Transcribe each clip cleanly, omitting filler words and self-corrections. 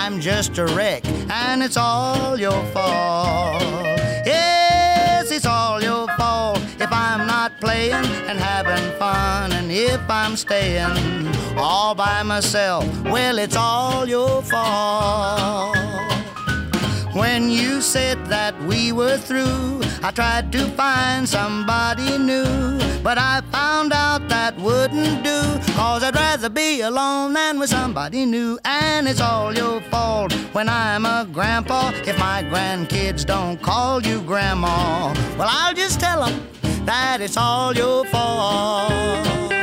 I'm just a wreck, and it's all your fault. Yes, it's all your fault if I'm not playing and having fun, and if I'm staying all by myself, well, it's all your fault. When you said that we were through, I tried to find somebody new, but I found out that wouldn't do, 'cause I'd rather be alone than with somebody new. And it's all your fault when I'm a grandpa if my grandkids don't call you grandma. Well, I'll just tell them that it's all your fault.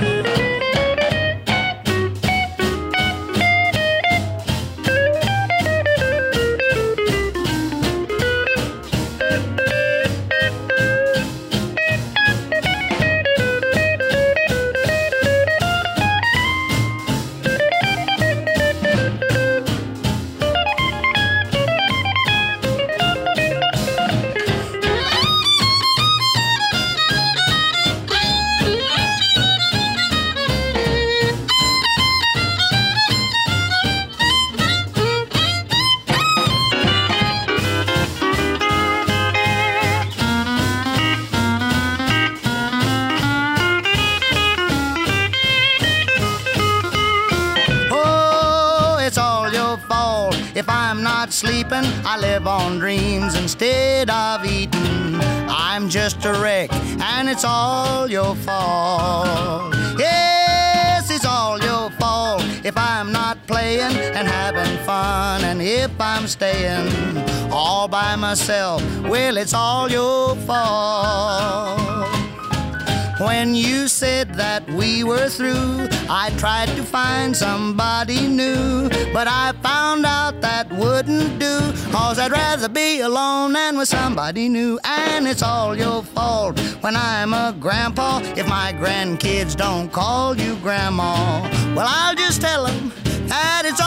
If I'm not sleeping, I live on dreams instead of eating. I'm just a wreck, and it's all your fault. Yes, it's all your fault if I'm not playing and having fun, and if I'm staying all by myself, well, it's all your fault. When you said that we were through, I tried to find somebody new, but I found out that wouldn't do, 'cause I'd rather be alone than with somebody new. And it's all your fault when I'm a grandpa if my grandkids don't call you grandma. Well, I'll just tell them that it's